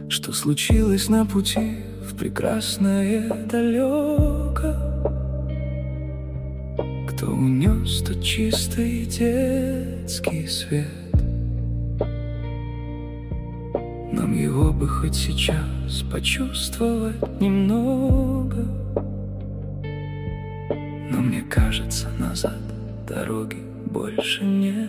Что случилось на пути в прекрасное далеко? Кто унес тот чистый детский свет? Нам его бы хоть сейчас почувствовать немного. Но мне кажется, назад дороги больше нет.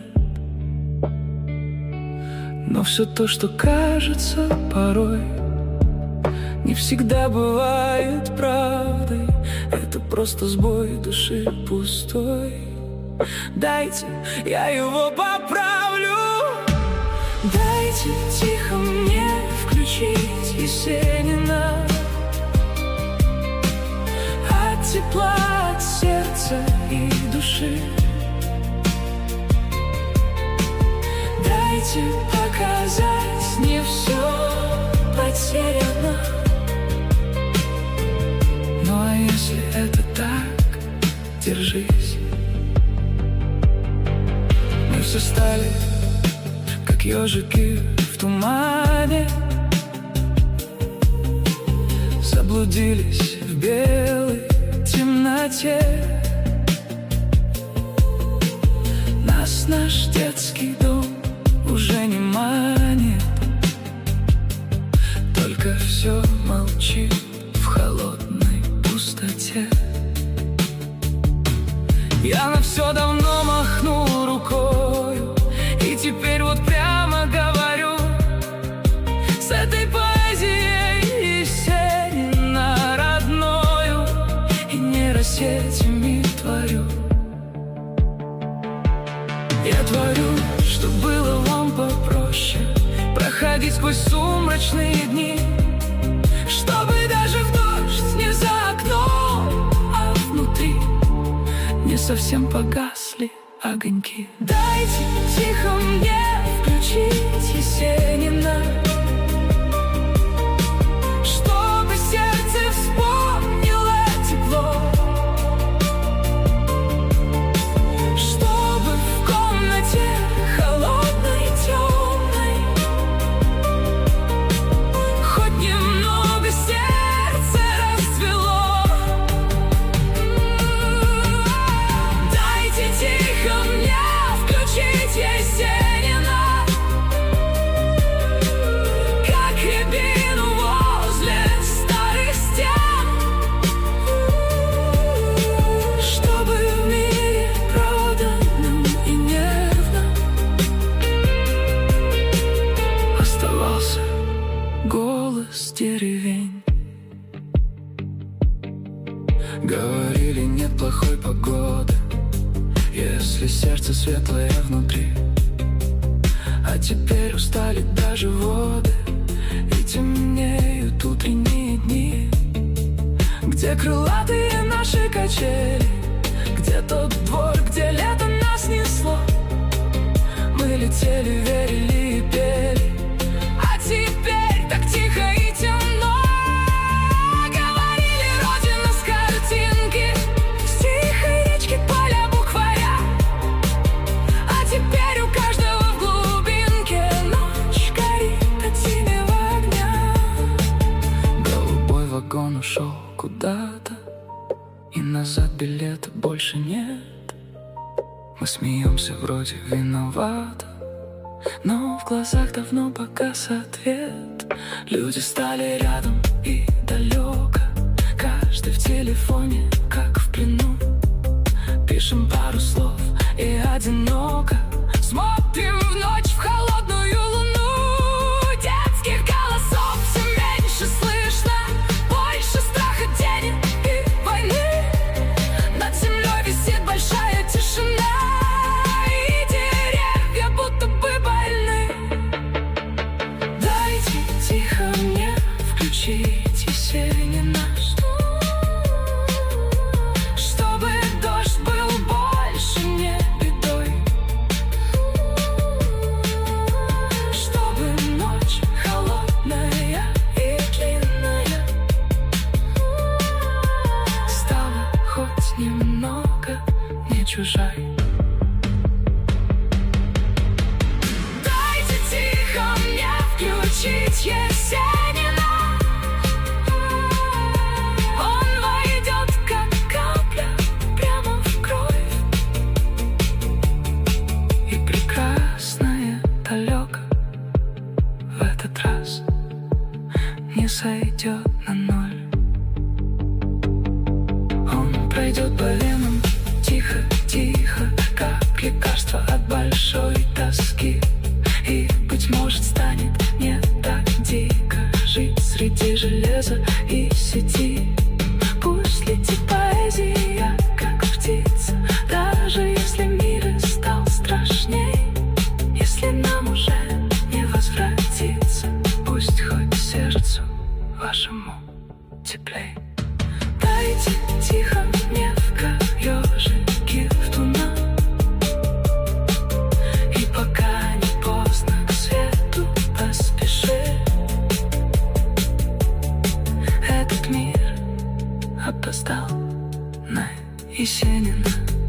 Но все то, что кажется порой, не всегда бывает правдой. Это просто сбой души пустой. Дайте, я его поправлю. Дайте тихо мне включить Есенина. От тепла, от сердца и души. Дайте показать, не все потеряно. Ну а если это так, держись. Мы все стали как ежики в тумане, заблудились в белой темноте. Нас наш детский дом уже не манит, только все молчит в холодной пустоте. Я на все давно махнул рукою, и теперь вот прямо говорю: с этой поэзией Есенина родною и нейросетями творю. Я творю, чтоб было вам попроще проходить сквозь сумрачные дни, чтобы даже в дождь не за окном, а внутри не совсем погасли огоньки. Дайте тихо мне включить Есенина, чтобы сердце вспомнило тепло, чтобы в комнате холодной, темной хоть немного сердце расцвело. Дайте тихо мне включить Есенина, как рябину возле старых стен, чтобы в мире проданным и нервным оставался голос деревень. Говорили, нет плохой погоды, если сердце светлое внутри. А теперь устали даже воды, и темнеют утренние дни. Где крылатые наши качели, где тот двор, где лето нас несло. Мы летели, верили и пели, а теперь так тихо и темно. Говорили, родина с картинки, с тихой речки поля букваря. А теперь у каждого в глубинке ночь горит от синего огня. Голубой вагон ушел куда-то, и назад билета больше нет. Мы смеемся, вроде виноваты, но в глазах давно погас ответ. Люди стали рядом и далеко, каждый в телефоне, как в плену. Пишем пару слов и одиноко смотрим в ночь, в холодную луну. Детских голосов все меньше слышно, больше страха, денег и войны. Над землей висит большая тишина, и деревья будто бы больны. Дайте тихо мне включить Есенина, чтобы дождь был больше не бедой, чтобы ночь холодная и длинная стала хоть немного не чужой. Дайте тихо мне включить Есенина. Он войдет, как капля, прямо в кровь. И прекрасное далеко в этот раз не сойдет на ноль. Он пройдет по венам тихо, тихо, как лекарство от большой тоски. И, быть может, станет не так дико жить среди железа и сети. Пусть летит поэзия, как птица, даже если мир и стал страшней. Если нам уже не возвратиться, пусть хоть сердцу вашему теплей. Дайте тихо мне в ежики в туман. И пока не поздно, к свету поспеши. Этот мир опоздал на Есенина.